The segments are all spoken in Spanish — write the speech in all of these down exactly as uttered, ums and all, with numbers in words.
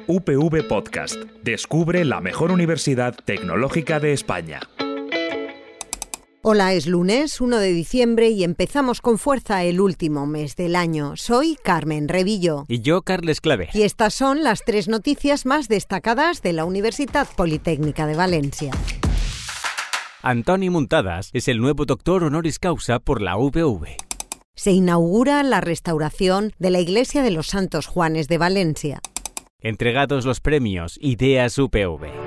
U P V Podcast. Descubre la mejor universidad tecnológica de España. Hola, es lunes uno de diciembre y empezamos con fuerza el último mes del año. Soy Carmen Revillo. Y yo, Carles Claver. Y estas son las tres noticias más destacadas de la Universitat Politécnica de Valencia. Antoni Muntadas es el nuevo doctor honoris causa por la U P V. Se inaugura la restauración de la Iglesia de los Santos Juanes de Valencia. Entregados los premios Ideas U P V.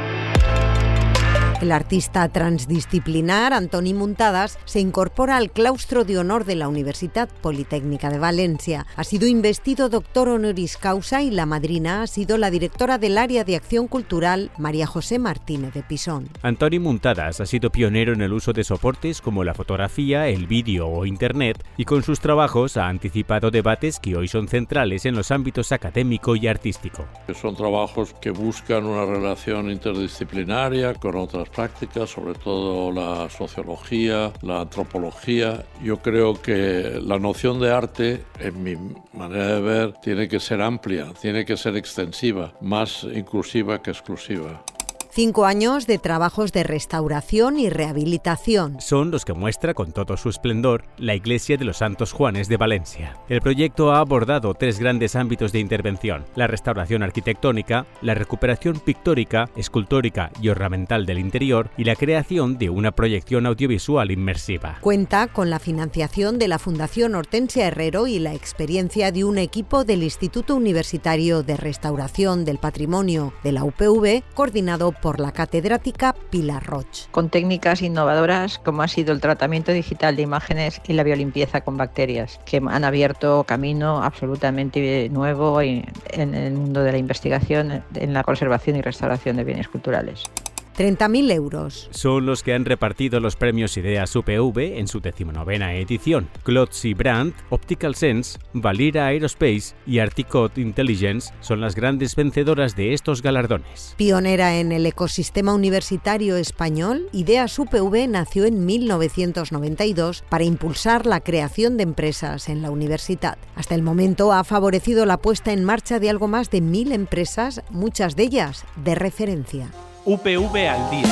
El artista transdisciplinar Antoni Muntadas se incorpora al claustro de honor de la Universitat Politécnica de Valencia. Ha sido investido doctor honoris causa y la madrina ha sido la directora del área de acción cultural, María José Martínez de Pisón. Antoni Muntadas ha sido pionero en el uso de soportes como la fotografía, el vídeo o Internet, y con sus trabajos ha anticipado debates que hoy son centrales en los ámbitos académico y artístico. Son trabajos que buscan una relación interdisciplinaria con otras prácticas, sobre todo la sociología, la antropología. Yo creo que la noción de arte, en mi manera de ver, tiene que ser amplia, tiene que ser extensiva, más inclusiva que exclusiva. Cinco años de trabajos de restauración y rehabilitación. Son los que muestra con todo su esplendor la Iglesia de los Santos Juanes de Valencia. El proyecto ha abordado tres grandes ámbitos de intervención: la restauración arquitectónica, la recuperación pictórica, escultórica y ornamental del interior y la creación de una proyección audiovisual inmersiva. Cuenta con la financiación de la Fundación Hortensia Herrero y la experiencia de un equipo del Instituto Universitario de Restauración del Patrimonio de la U P V, coordinado por por la catedrática Pilar Roig. Con técnicas innovadoras como ha sido el tratamiento digital de imágenes y la biolimpieza con bacterias, que han abierto camino absolutamente nuevo en el mundo de la investigación en la conservación y restauración de bienes culturales. treinta mil euros. Son los que han repartido los premios Ideas U P V en su decimonovena edición. Clotzy Brand, Optical Sense, Valira Aerospace y Articot Intelligence son las grandes vencedoras de estos galardones. Pionera en el ecosistema universitario español, Ideas U P V nació en mil novecientos noventa y dos para impulsar la creación de empresas en la universidad. Hasta el momento ha favorecido la puesta en marcha de algo más de mil empresas, muchas de ellas de referencia. U P V al día.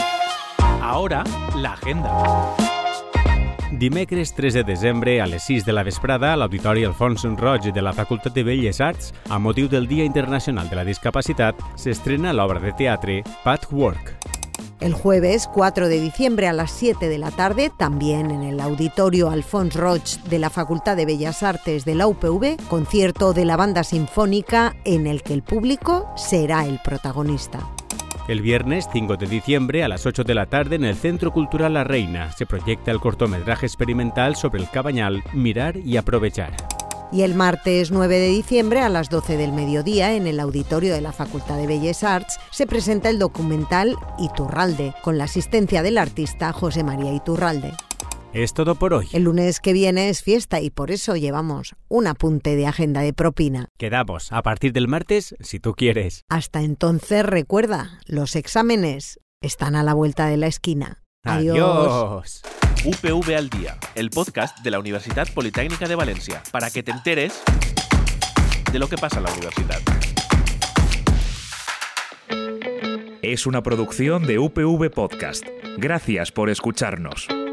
Ahora, la agenda. Dimecres tres de desembre a les sis de la vesprada a l'Auditori Alfons Roig de la Facultat de Belles Arts, a motiu del Dia Internacional de la Discapacitat, s'estrena l'obra de teatre Pathwork. El jueves cuatro de diciembre a las siete de la tarde, también en el Auditorio Alfons Roig de la Facultad de Bellas Artes de la U P V, concierto de la banda sinfónica en el que el público será el protagonista. El viernes cinco de diciembre a las ocho de la tarde en el Centro Cultural La Reina se proyecta el cortometraje experimental sobre el Cabanyal Mirar y Aprovechar. Y el martes nueve de diciembre a las doce del mediodía en el auditorio de la Facultad de Bellas Arts se presenta el documental Iturralde, con la asistencia del artista José María Iturralde. Es todo por hoy. El lunes que viene es fiesta y por eso llevamos un apunte de agenda de propina. Quedamos a partir del martes, si tú quieres. Hasta entonces, recuerda, los exámenes están a la vuelta de la esquina. Adiós. Adiós. U P V al día, el podcast de la Universitat Politécnica de Valencia, para que te enteres de lo que pasa en la universidad. Es una producción de U P V Podcast. Gracias por escucharnos.